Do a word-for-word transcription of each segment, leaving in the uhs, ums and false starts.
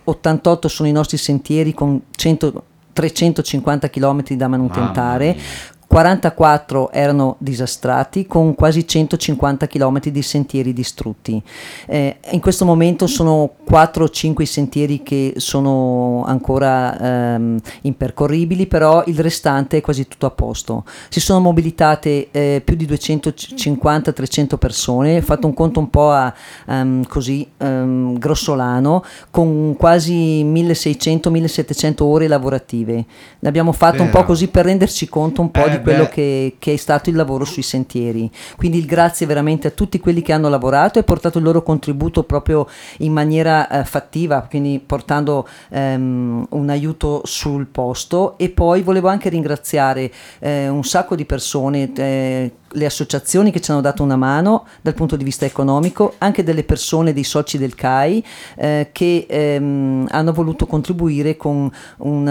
ottantotto sono i nostri sentieri con cento trecentocinquanta chilometri da manutentare, quarantaquattro erano disastrati con quasi centocinquanta chilometri di sentieri distrutti. Eh, in questo momento sono quattro o cinque i sentieri che sono ancora ehm, impercorribili, però il restante è quasi tutto a posto. Si sono mobilitate eh, più di duecentocinquanta trecento persone, ho fatto un conto un po' a, um, così um, grossolano, con quasi milleseicento millesettecento ore lavorative. L'abbiamo fatto Vero. un po' così per renderci conto un po' Eh, di quello beh. che, che è stato il lavoro sui sentieri. Quindi il grazie veramente a tutti quelli che hanno lavorato e portato il loro contributo proprio in maniera eh, fattiva, quindi portando ehm, un aiuto sul posto. E poi volevo anche ringraziare eh, un sacco di persone, eh, le associazioni che ci hanno dato una mano dal punto di vista economico, anche delle persone, dei soci del C A I eh, che ehm, hanno voluto contribuire con un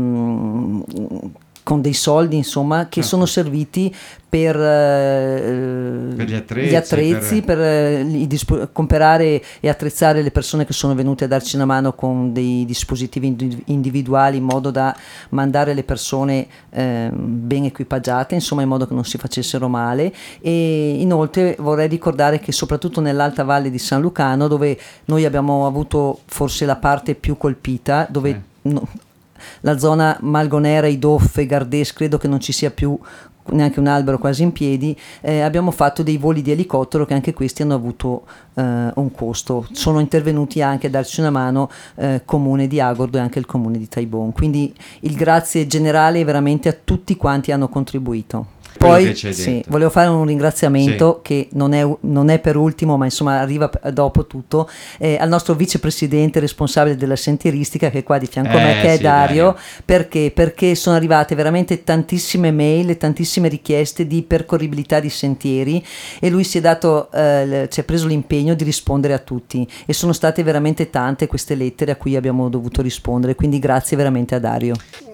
um, con dei soldi, insomma, che Certo. sono serviti per, eh, Per gli attrezzi, gli attrezzi, per, per- eh, i dispo- comprare e attrezzare le persone che sono venute a darci una mano con dei dispositivi indi- individuali in modo da mandare le persone eh, ben equipaggiate, insomma, in modo che non si facessero male. E inoltre vorrei ricordare che soprattutto nell'Alta Valle di San Lucano, dove noi abbiamo avuto forse la parte più colpita, dove Sì. no, la zona Malgonera, Idoffe, Gardes, credo che non ci sia più neanche un albero quasi in piedi, eh, abbiamo fatto dei voli di elicottero che anche questi hanno avuto eh, un costo. Sono intervenuti anche a darci una mano eh, comune di Agordo e anche il comune di Taibon, quindi il grazie generale veramente a tutti quanti hanno contribuito. Quello che Poi ci hai sì, detto. volevo fare un ringraziamento che non è, non è per ultimo, ma insomma arriva p- dopo tutto, eh, al nostro vicepresidente responsabile della sentieristica che è qua di fianco a me, Eh, che è sì, Dario. Dario. Perché? Perché sono arrivate veramente tantissime mail e tantissime richieste di percorribilità di sentieri e lui si è dato, eh, ci ha preso l'impegno di rispondere a tutti e sono state veramente tante queste lettere a cui abbiamo dovuto rispondere, quindi grazie veramente a Dario.